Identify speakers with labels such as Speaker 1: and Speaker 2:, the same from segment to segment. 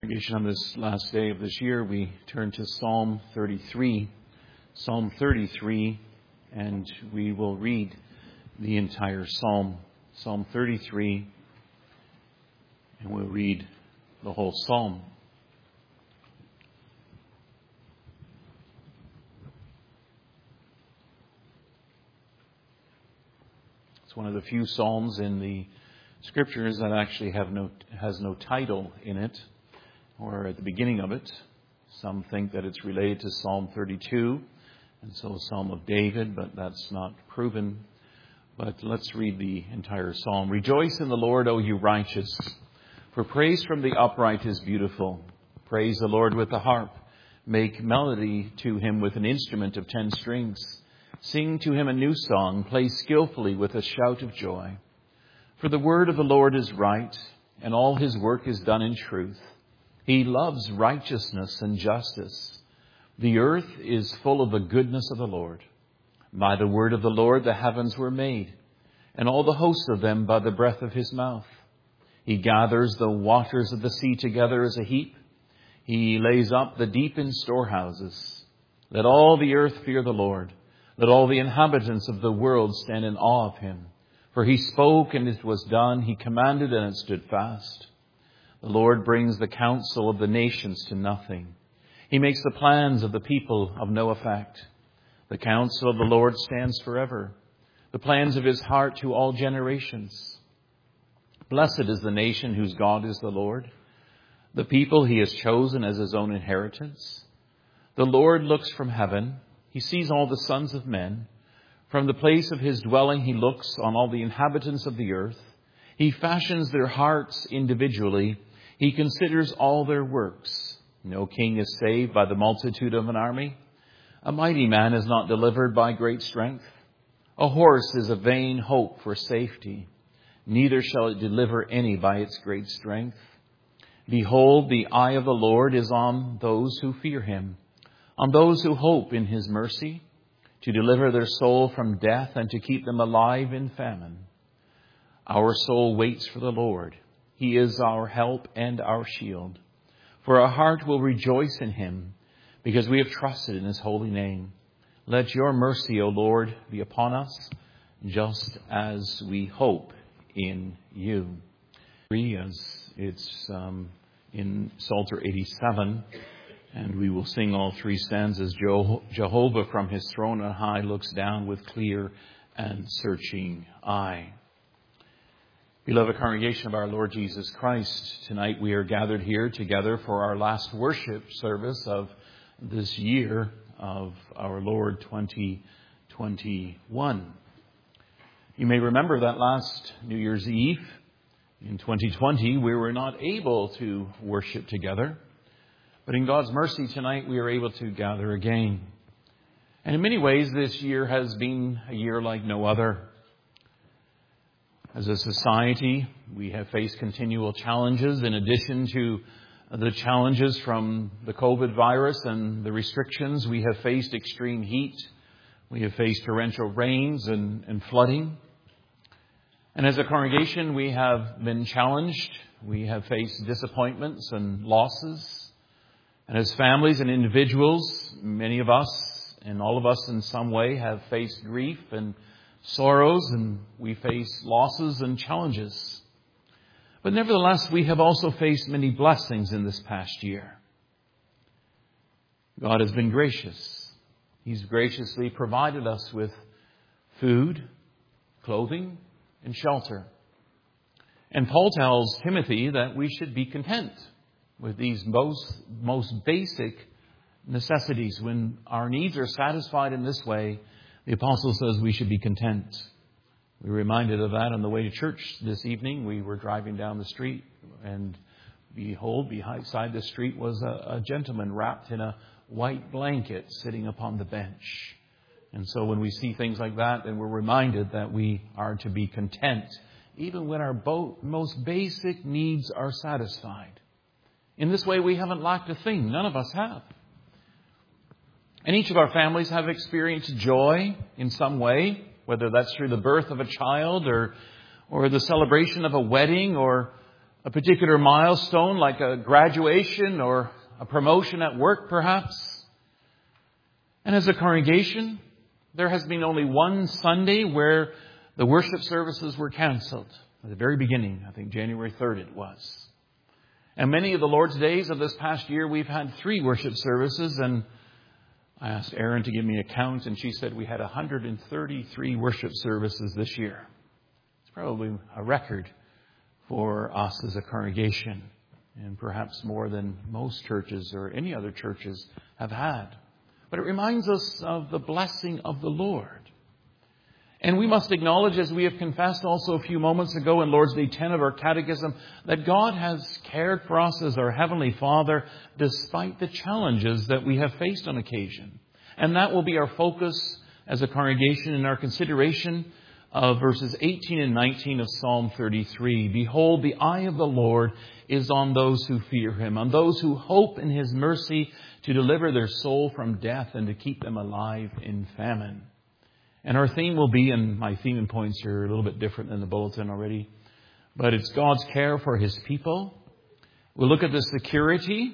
Speaker 1: On this last day of this year, we turn to Psalm 33. Psalm 33, and we will read the entire Psalm. Psalm 33, and we'll read the whole Psalm. It's one of the few Psalms in the Scriptures that actually has no title in it, or at the beginning of it. Some think that it's related to Psalm 32, and so Psalm of David, but that's not proven. But let's read the entire Psalm. Rejoice in the Lord, O you righteous, for praise from the upright is beautiful. Praise the Lord with the harp. Make melody to him with an instrument of 10 strings. Sing to him a new song. Play skillfully with a shout of joy. For the word of the Lord is right, and all his work is done in truth. He loves righteousness and justice. The earth is full of the goodness of the Lord. By the word of the Lord the heavens were made, and all the hosts of them by the breath of his mouth. He gathers the waters of the sea together as a heap. He lays up the deep in storehouses. Let all the earth fear the Lord. Let all the inhabitants of the world stand in awe of him. For he spoke and it was done. He commanded and it stood fast. The Lord brings the counsel of the nations to nothing. He makes the plans of the people of no effect. The counsel of the Lord stands forever, the plans of his heart to all generations. Blessed is the nation whose God is the Lord, the people he has chosen as his own inheritance. The Lord looks from heaven. He sees all the sons of men. From the place of his dwelling he looks on all the inhabitants of the earth. He fashions their hearts individually. He considers all their works. No king is saved by the multitude of an army. A mighty man is not delivered by great strength. A horse is a vain hope for safety. Neither shall it deliver any by its great strength. Behold, the eye of the Lord is on those who fear him, on those who hope in his mercy, to deliver their soul from death and to keep them alive in famine. Our soul waits for the Lord. He is our help and our shield. For our heart will rejoice in him, because we have trusted in his holy name. Let your mercy, O Lord, be upon us, just as we hope in you. As it's in Psalter 87, and we will sing all 3 stanzas. Jehovah from his throne on high looks down with clear and searching eye. Beloved congregation of our Lord Jesus Christ, tonight we are gathered here together for our last worship service of this year of our Lord 2021. You may remember that last New Year's Eve in 2020 we were not able to worship together, but in God's mercy tonight we are able to gather again. And in many ways this year has been a year like no other. As a society, we have faced continual challenges in addition to the challenges from the COVID virus and the restrictions. We have faced extreme heat. We have faced torrential rains and flooding. And as a congregation, we have been challenged. We have faced disappointments and losses. And as families and individuals, many of us and all of us in some way have faced grief and sorrows, and we face losses and challenges. But nevertheless, we have also faced many blessings in this past year. God has been gracious. He's graciously provided us with food, clothing, and shelter. And Paul tells Timothy that we should be content with these most basic necessities. When our needs are satisfied in this way, the apostle says we should be content. We were reminded of that on the way to church this evening. We were driving down the street, and behold, beside the street was a gentleman wrapped in a white blanket sitting upon the bench. And so when we see things like that, then we're reminded that we are to be content, even when our most basic needs are satisfied. In this way, we haven't lacked a thing. None of us have. And each of our families have experienced joy in some way, whether that's through the birth of a child or the celebration of a wedding or a particular milestone like a graduation or a promotion at work perhaps. And as a congregation, there has been only one Sunday where the worship services were canceled. At the very beginning, I think January 3rd it was. And many of the Lord's days of this past year, we've had 3 worship services. And I asked Erin to give me a count, and she said we had 133 worship services this year. It's probably a record for us as a congregation, and perhaps more than most churches or any other churches have had. But it reminds us of the blessing of the Lord. And we must acknowledge, as we have confessed also a few moments ago in Lord's Day 10 of our Catechism, that God has cared for us as our Heavenly Father despite the challenges that we have faced on occasion. And that will be our focus as a congregation in our consideration of verses 18 and 19 of Psalm 33. Behold, the eye of the Lord is on those who fear Him, on those who hope in His mercy to deliver their soul from death and to keep them alive in famine. And our theme will be, and my theme and points are a little bit different than the bulletin already, but it's God's care for His people. We'll look at the security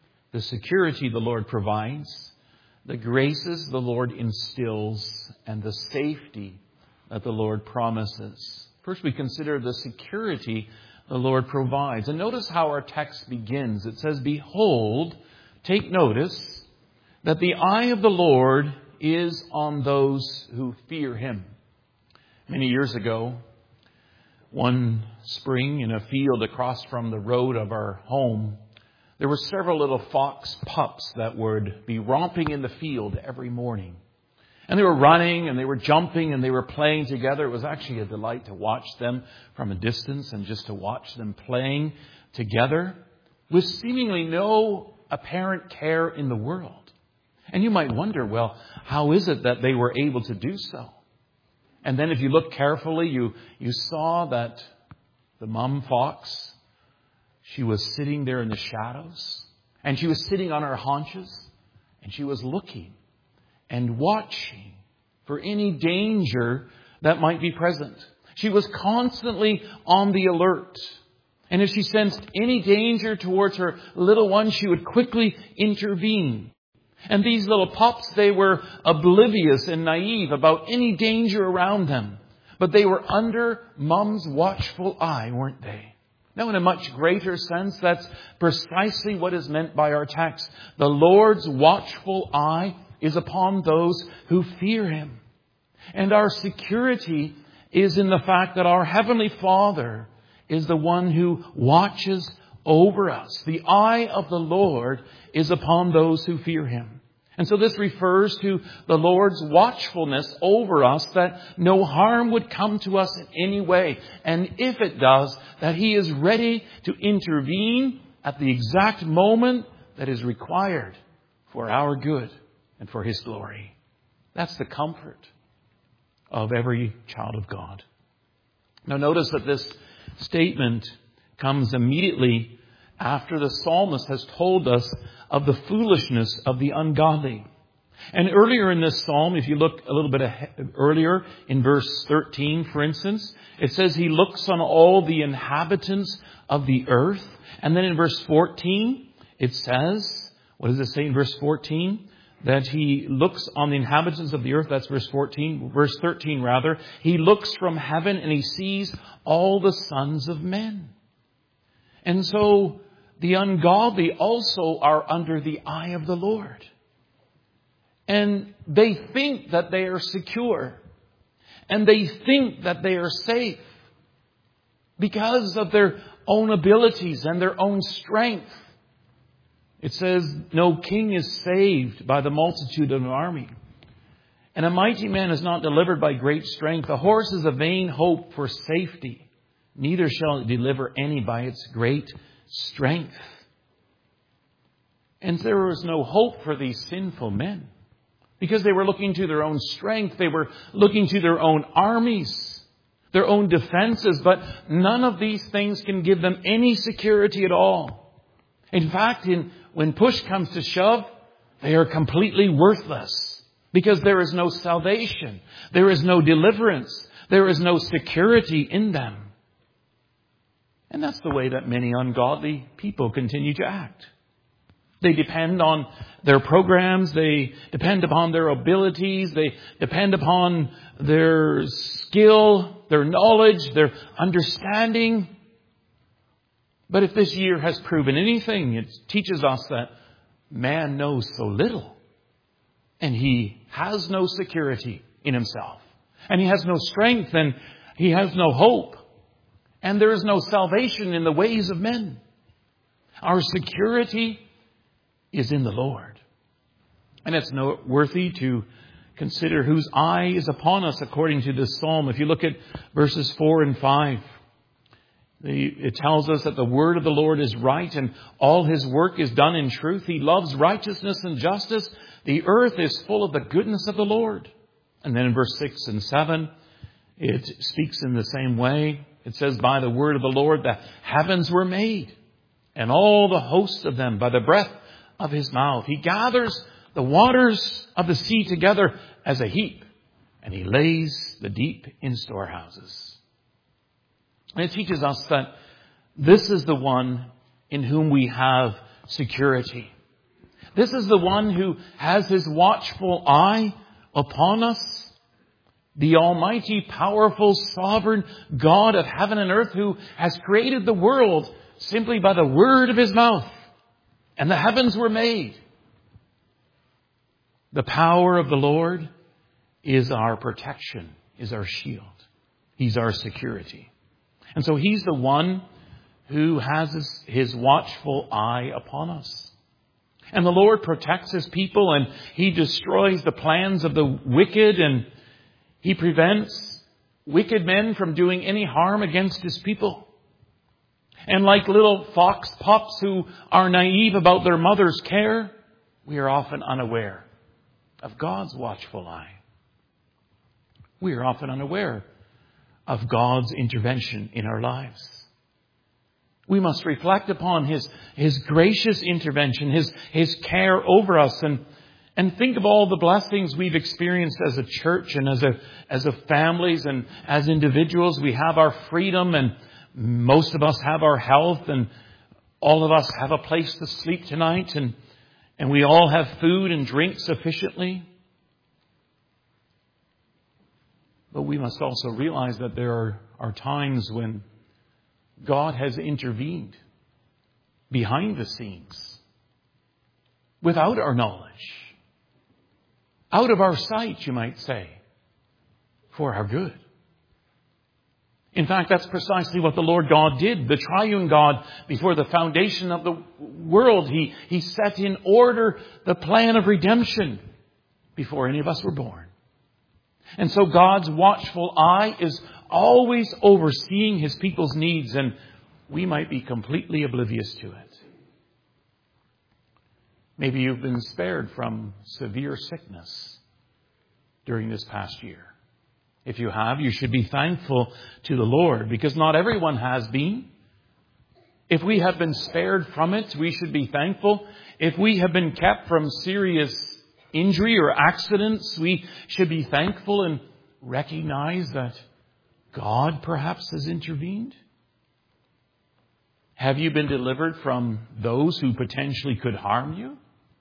Speaker 1: the Lord provides, the graces the Lord instills, and the safety that the Lord promises. First, we consider the security the Lord provides. And notice how our text begins. It says, behold, take notice that the eye of the Lord is on those who fear Him. Many years ago, one spring in a field across from the road of our home, there were several little fox pups that would be romping in the field every morning. And they were running and they were jumping and they were playing together. It was actually a delight to watch them from a distance and just to watch them playing together with seemingly no apparent care in the world. And you might wonder, well, how is it that they were able to do so? And then if you look carefully, you saw that the mom fox, she was sitting there in the shadows. And she was sitting on her haunches. And she was looking and watching for any danger that might be present. She was constantly on the alert. And if she sensed any danger towards her little one, she would quickly intervene. And these little pups, they were oblivious and naive about any danger around them. But they were under Mom's watchful eye, weren't they? Now, in a much greater sense, that's precisely what is meant by our text. The Lord's watchful eye is upon those who fear Him. And our security is in the fact that our Heavenly Father is the one who watches over us. The eye of the Lord is upon those who fear Him. And so this refers to the Lord's watchfulness over us, that no harm would come to us in any way. And if it does, that He is ready to intervene at the exact moment that is required for our good and for His glory. That's the comfort of every child of God. Now notice that this statement comes immediately after the psalmist has told us of the foolishness of the ungodly. And earlier in this psalm, if you look a little bit earlier in verse 13, for instance, it says He looks on all the inhabitants of the earth. And then in verse 14, it says, what does it say in verse 14? That He looks on the inhabitants of the earth. That's verse 14. Verse 13, rather. He looks from heaven and He sees all the sons of men. And so the ungodly also are under the eye of the Lord. And they think that they are secure. And they think that they are safe because of their own abilities and their own strength. It says, no king is saved by the multitude of an army. And a mighty man is not delivered by great strength. A horse is a vain hope for safety. Neither shall it deliver any by its great strength. And there was no hope for these sinful men because they were looking to their own strength. They were looking to their own armies, their own defenses. But none of these things can give them any security at all. In fact, when push comes to shove, they are completely worthless because there is no salvation. There is no deliverance. There is no security in them. And that's the way that many ungodly people continue to act. They depend on their programs. They depend upon their abilities. They depend upon their skill, their knowledge, their understanding. But if this year has proven anything, it teaches us that man knows so little. And he has no security in himself. And he has no strength, and he has no hope. And there is no salvation in the ways of men. Our security is in the Lord. And it's noteworthy to consider whose eye is upon us according to this psalm. If you look at verses 4 and 5, it tells us that the word of the Lord is right and all his work is done in truth. He loves righteousness and justice. The earth is full of the goodness of the Lord. And then in verse 6 and 7, it speaks in the same way. It says, by the word of the Lord the heavens were made, and all the hosts of them by the breath of his mouth. He gathers the waters of the sea together as a heap, and he lays the deep in storehouses. And it teaches us that this is the one in whom we have security. This is the one who has his watchful eye upon us. The almighty, powerful, sovereign God of heaven and earth, who has created the world simply by the word of his mouth. And the heavens were made. The power of the Lord is our protection, is our shield. He's our security. And so he's the one who has his watchful eye upon us. And the Lord protects his people, and he destroys the plans of the wicked, and he prevents wicked men from doing any harm against his people. And like little fox pups who are naive about their mother's care, we are often unaware of God's watchful eye. We are often unaware of God's intervention in our lives. We must reflect upon his gracious intervention, his care over us, and think of all the blessings we've experienced as a church and as a families and as individuals. We have our freedom, and most of us have our health, and all of us have a place to sleep tonight, and we all have food and drink sufficiently. But we must also realize that there are times when God has intervened behind the scenes without our knowledge, out of our sight, you might say, for our good. In fact, that's precisely what the Lord God did. The triune God, before the foundation of the world, He set in order the plan of redemption before any of us were born. And so God's watchful eye is always overseeing his people's needs, and we might be completely oblivious to it. Maybe you've been spared from severe sickness during this past year. If you have, you should be thankful to the Lord, because not everyone has been. If we have been spared from it, we should be thankful. If we have been kept from serious injury or accidents, we should be thankful and recognize that God perhaps has intervened. Have you been delivered from those who potentially could harm you?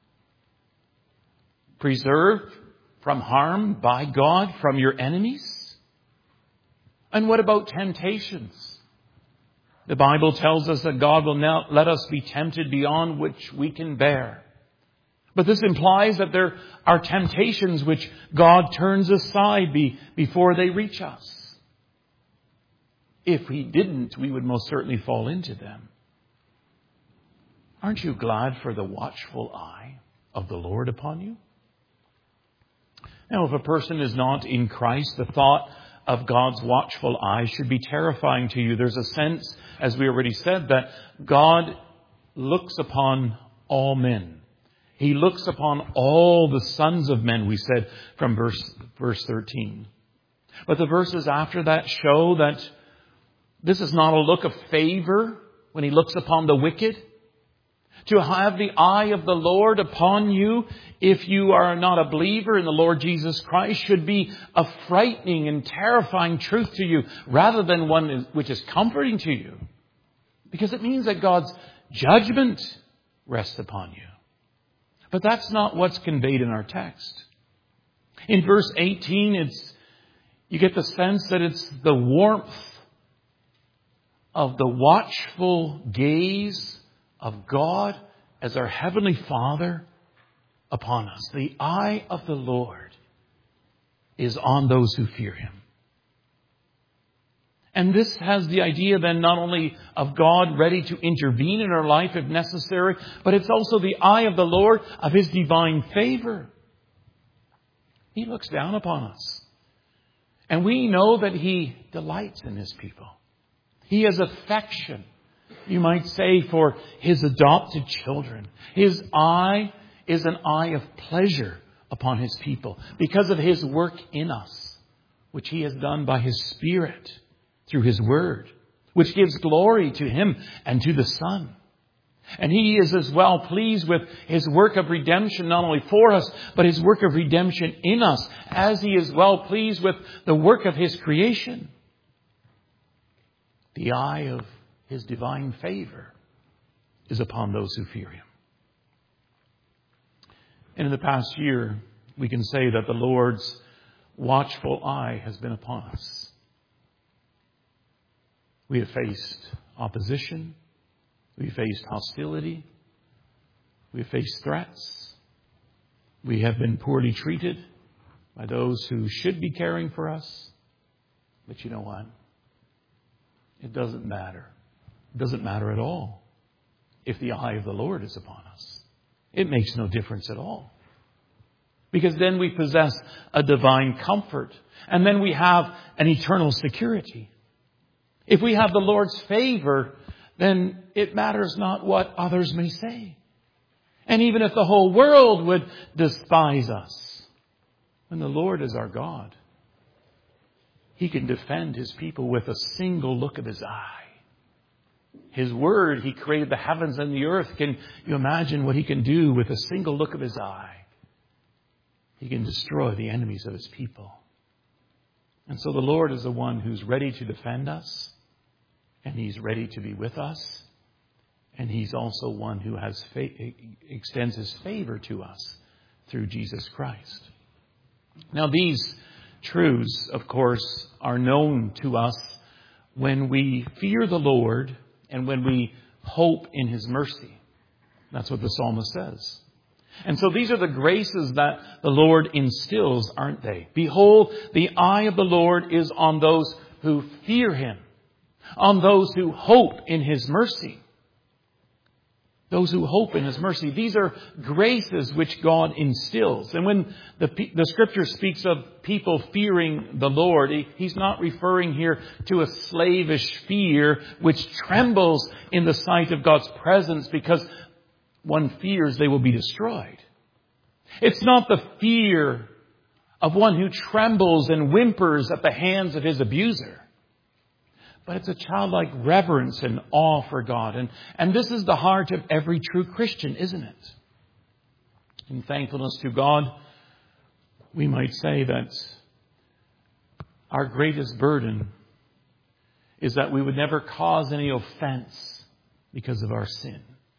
Speaker 1: Preserved from harm by God from your enemies? And what about temptations? The Bible tells us that God will not let us be tempted beyond which we can bear. But this implies that there are temptations which God turns aside before they reach us. If He didn't, we would most certainly fall into them. Aren't you glad for the watchful eye of the Lord upon you? Now, if a person is not in Christ, the thought of God's watchful eye should be terrifying to you. There's a sense, as we already said, that God looks upon all men. He looks upon all the sons of men, we said from verse 13. But the verses after that show that this is not a look of favor when He looks upon the wicked. To have the eye of the Lord upon you, if you are not a believer in the Lord Jesus Christ, should be a frightening and terrifying truth to you, rather than one which is comforting to you. because it means that God's judgment rests upon you. But that's not what's conveyed in our text. In verse 18, you get the sense that it's the warmth of the watchful gaze of God as our Heavenly Father upon us. The eye of the Lord is on those who fear Him. And this has the idea then not only of God ready to intervene in our life if necessary, but it's also the eye of the Lord of His divine favor. He looks down upon us. And we know that He delights in His people. He has affection, you might say, for His adopted children. His eye is an eye of pleasure upon His people because of His work in us, which He has done by His Spirit through His Word, which gives glory to Him and to the Son. And He is as well pleased with His work of redemption, not only for us, but His work of redemption in us, as He is well pleased with the work of His creation. The eye of His divine favor is upon those who fear Him. And in the past year, we can say that the Lord's watchful eye has been upon us. We have faced opposition. We have faced hostility. We have faced threats. We have been poorly treated by those who should be caring for us. But you know what? It doesn't matter. It doesn't matter at all if the eye of the Lord is upon us. It makes no difference at all. Because then we possess a divine comfort. And then we have an eternal security. If we have the Lord's favor, then it matters not what others may say. And even if the whole world would despise us, when the Lord is our God, He can defend His people with a single look of His eye. His Word, He created the heavens and the earth. Can you imagine what He can do with a single look of His eye? He can destroy the enemies of His people. And so the Lord is the one who's ready to defend us. And He's ready to be with us. And He's also one who extends His favor to us through Jesus Christ. Now these truths, of course, are known to us when we fear the Lord and when we hope in His mercy. That's what the psalmist says. And so these are the graces that the Lord instills, aren't they? Behold, the eye of the Lord is on those who fear Him, on those who hope in His mercy. Those who hope in His mercy. These are graces which God instills. And when the Scripture speaks of people fearing the Lord, He's not referring here to a slavish fear which trembles in the sight of God's presence because one fears they will be destroyed. It's not the fear of one who trembles and whimpers at the hands of his abuser. But it's a childlike reverence and awe for God. And this is the heart of every true Christian, isn't it? In thankfulness to God, we might say that our greatest burden is that we would never cause any offense because of our sin.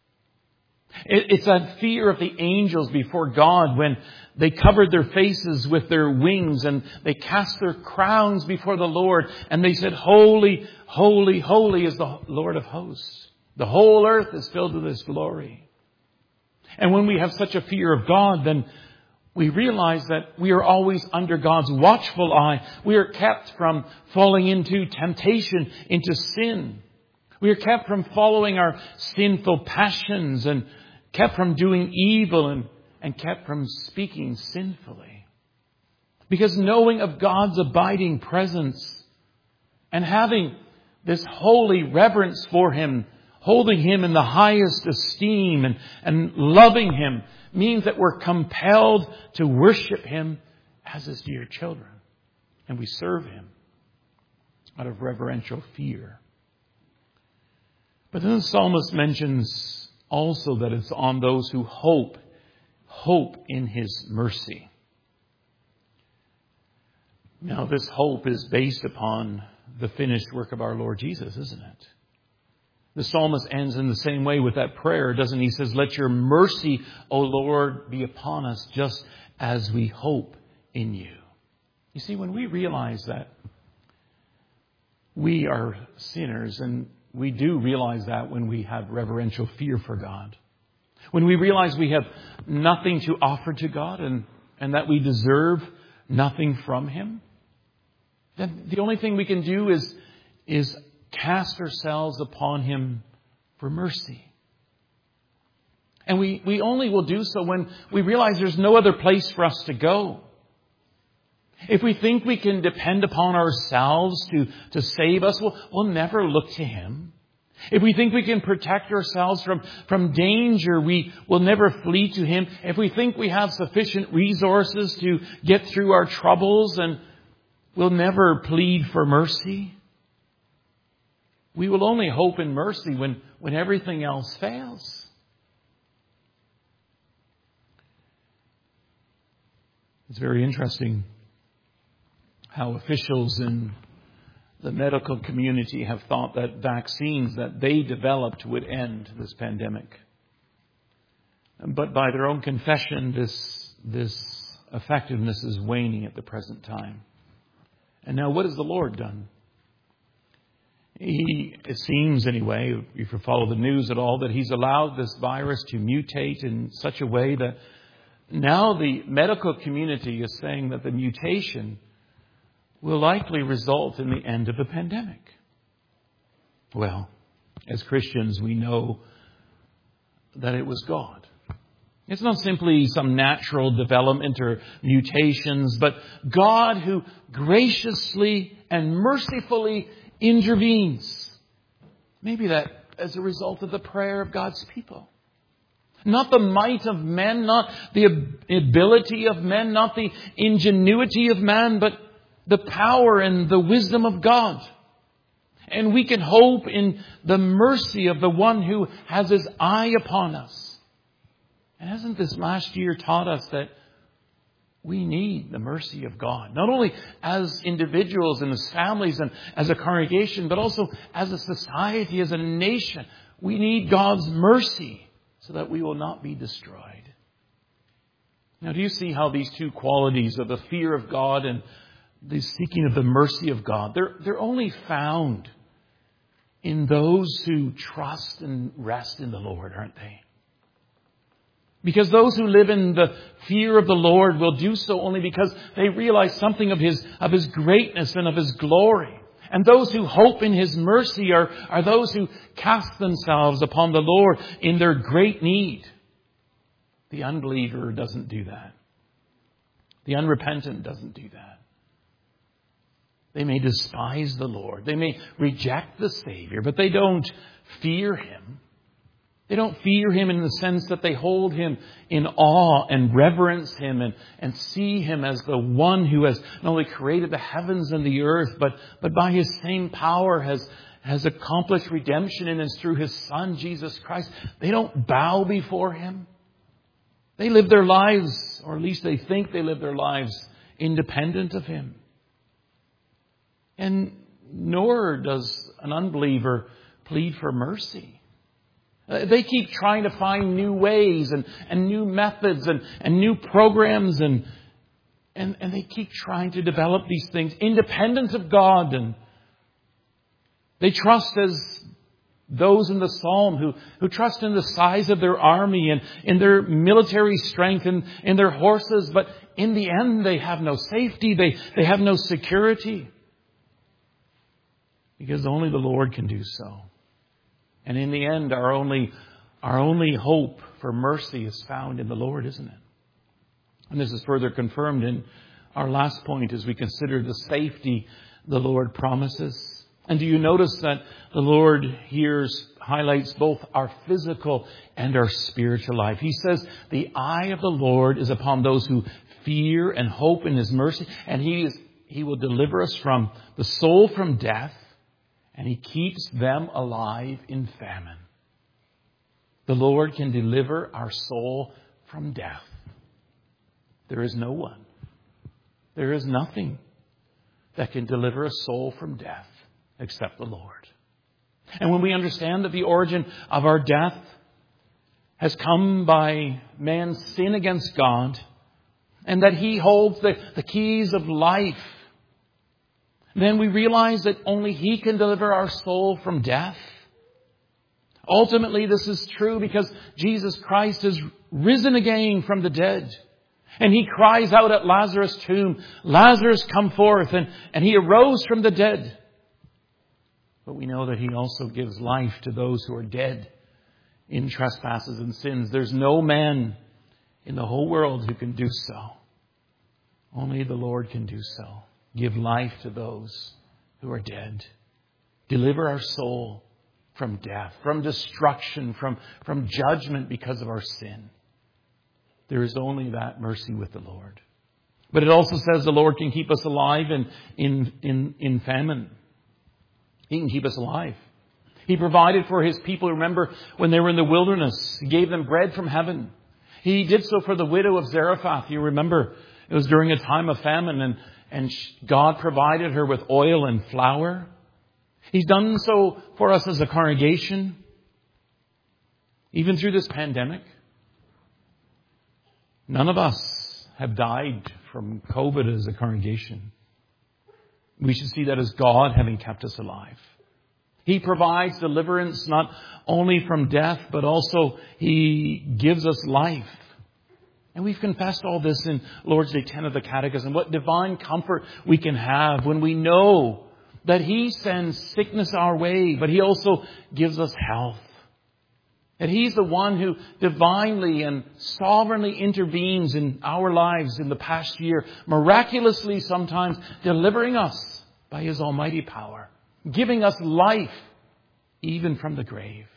Speaker 1: It's that fear of the angels before God when they covered their faces with their wings and they cast their crowns before the Lord and they said, "Holy, holy, holy is the Lord of hosts. The whole earth is filled with His glory." And when we have such a fear of God, then we realize that we are always under God's watchful eye. We are kept from falling into temptation, into sin. We are kept from following our sinful passions and kept from doing evil and kept from speaking sinfully. Because knowing of God's abiding presence and having this holy reverence for Him, holding Him in the highest esteem and loving Him means that we're compelled to worship Him as His dear children. And we serve Him out of reverential fear. But then the psalmist mentions also that it's on those who hope in His mercy. Now, this hope is based upon the finished work of our Lord Jesus, isn't it? The psalmist ends in the same way with that prayer, doesn't he? He says, let your mercy, O Lord, be upon us just as we hope in you. You see, when we realize that we are sinners, and we do realize that when we have reverential fear for God, when we realize we have nothing to offer to God and that we deserve nothing from Him, then the only thing we can do is cast ourselves upon Him for mercy. And we only will do so when we realize there's no other place for us to go. If we think we can depend upon ourselves to save us, we'll never look to Him. If we think we can protect ourselves from danger, we will never flee to Him. If we think we have sufficient resources to get through our troubles, and we'll never plead for mercy. We will only hope in mercy when everything else fails. It's very interesting how officials in the medical community have thought that vaccines that they developed would end this pandemic. But by their own confession, this effectiveness is waning at the present time. And now what has the Lord done? It seems anyway, if you follow the news at all, that He's allowed this virus to mutate in such a way that now the medical community is saying that the mutation will likely result in the end of the pandemic. Well, as Christians, we know that it was God. It's not simply some natural development or mutations, but God who graciously and mercifully intervenes. Maybe that as a result of the prayer of God's people. Not the might of men, not the ability of men, not the ingenuity of man, but the power and the wisdom of God. And we can hope in the mercy of the one who has His eye upon us. And hasn't this last year taught us that we need the mercy of God? Not only as individuals and as families and as a congregation, but also as a society, as a nation. We need God's mercy so that we will not be destroyed. Now, do you see how these two qualities of the fear of God and the seeking of the mercy of God, they're only found in those who trust and rest in the Lord, aren't they? Because those who live in the fear of the Lord will do so only because they realize something of His greatness and of His glory. And those who hope in His mercy are those who cast themselves upon the Lord in their great need. The unbeliever doesn't do that. The unrepentant doesn't do that. They may despise the Lord. They may reject the Savior, but they don't fear Him. They don't fear Him in the sense that they hold Him in awe and reverence Him and see Him as the one who has not only created the heavens and the earth, but by His same power has accomplished redemption in us through His Son, Jesus Christ. They don't bow before Him. They live their lives, or at least they think they live their lives, independent of Him. And nor does an unbeliever plead for mercy. They keep trying to find new ways and new methods and new programs and they keep trying to develop these things independent of God. And they trust as those in the Psalm who trust in the size of their army and in their military strength and in their horses. But in the end, they have no safety. They have no security. Because only the Lord can do so. And in the end, our only hope for mercy is found in the Lord, isn't it? And this is further confirmed in our last point as we consider the safety the Lord promises. And do you notice that the Lord here highlights both our physical and our spiritual life? He says, the eye of the Lord is upon those who fear and hope in His mercy. And He will deliver us from the soul from death. And He keeps them alive in famine. The Lord can deliver our soul from death. There is no one. There is nothing that can deliver a soul from death except the Lord. And when we understand that the origin of our death has come by man's sin against God, and that He holds the keys of life, then we realize that only He can deliver our soul from death. Ultimately, this is true because Jesus Christ has risen again from the dead. And He cries out at Lazarus' tomb, "Lazarus, come forth." And He arose from the dead. But we know that He also gives life to those who are dead in trespasses and sins. There's no man in the whole world who can do so. Only the Lord can do so. Give life to those who are dead. Deliver our soul from death, from destruction, from judgment because of our sin. There is only that mercy with the Lord. But it also says the Lord can keep us alive in famine. He can keep us alive. He provided for His people. Remember when they were in the wilderness, He gave them bread from heaven. He did so for the widow of Zarephath. You remember it was during a time of famine and God provided her with oil and flour. He's done so for us as a congregation, even through this pandemic. None of us have died from COVID as a congregation. We should see that as God having kept us alive. He provides deliverance not only from death, but also He gives us life. And we've confessed all this in Lord's Day 10 of the Catechism. What divine comfort we can have when we know that He sends sickness our way, but He also gives us health. And He's the one who divinely and sovereignly intervenes in our lives in the past year, miraculously sometimes delivering us by His almighty power, giving us life even from the grave.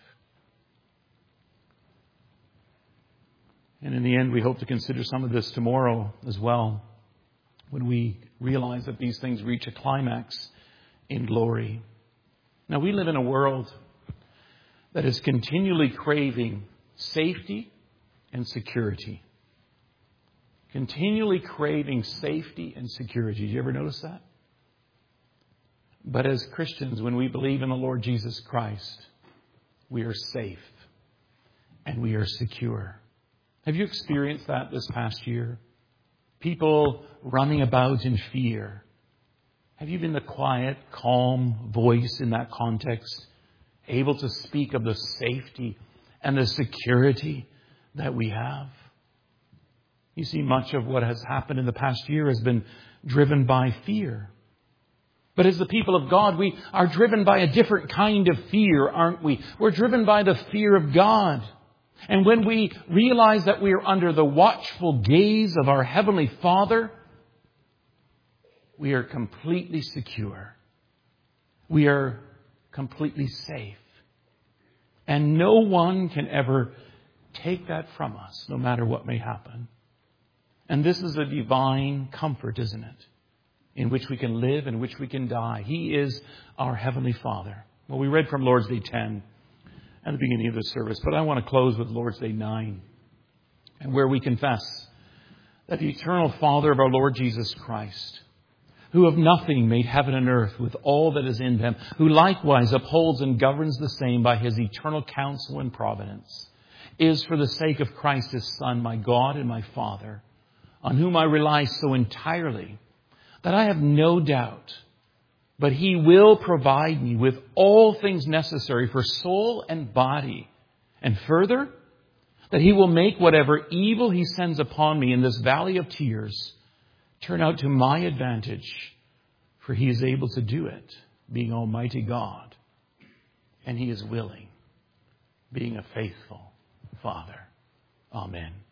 Speaker 1: And in the end, we hope to consider some of this tomorrow as well, when we realize that these things reach a climax in glory. Now, we live in a world that is continually craving safety and security. Continually craving safety and security. Did you ever notice that? But as Christians, when we believe in the Lord Jesus Christ, we are safe and we are secure. Have you experienced that this past year? People running about in fear. Have you been the quiet, calm voice in that context, able to speak of the safety and the security that we have? You see, much of what has happened in the past year has been driven by fear. But as the people of God, we are driven by a different kind of fear, aren't we? We're driven by the fear of God. And when we realize that we are under the watchful gaze of our Heavenly Father, we are completely secure. We are completely safe. And no one can ever take that from us, no matter what may happen. And this is a divine comfort, isn't it? In which we can live, in which we can die. He is our Heavenly Father. Well, we read from Lord's Day 10 at the beginning of the service, but I want to close with Lord's Day 9, and where we confess that the eternal Father of our Lord Jesus Christ, who of nothing made heaven and earth with all that is in them, who likewise upholds and governs the same by His eternal counsel and providence, is for the sake of Christ His Son, my God and my Father, on whom I rely so entirely that I have no doubt, but He will provide me with all things necessary for soul and body. And further, that He will make whatever evil He sends upon me in this valley of tears turn out to my advantage, for He is able to do it, being Almighty God. And He is willing, being a faithful Father. Amen.